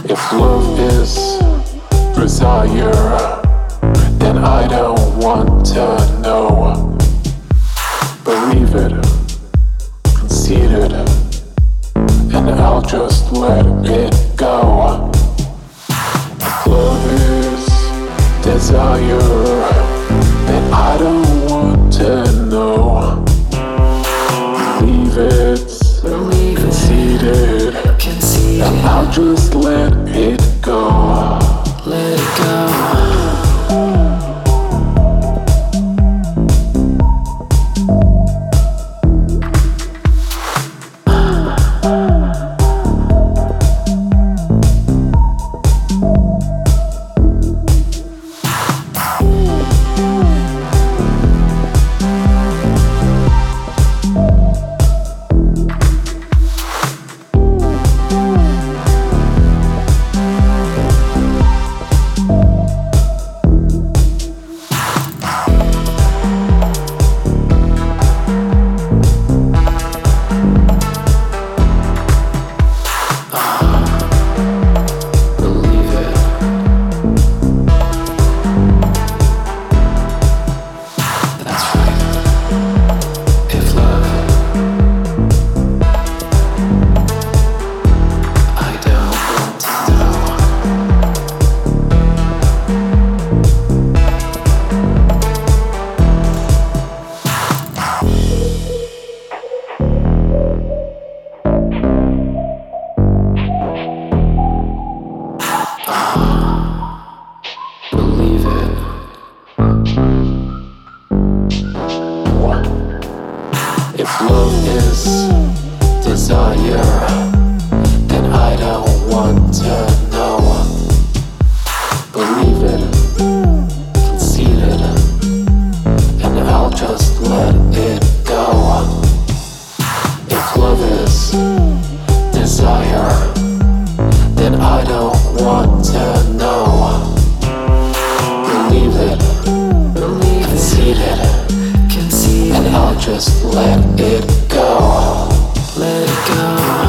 If love is desire, then I don't want to know. Believe it, concede it, and I'll just let it go. If love is desire, then I don't want to know. Believe it, concede it, and I'll just let it go. Let it go. If love is desire, then I don't want to know. Believe it, concede it, and I'll just let it go. If love is desire, then I don't want to know. Believe it, concede it, and I'll just let it go. Let it go.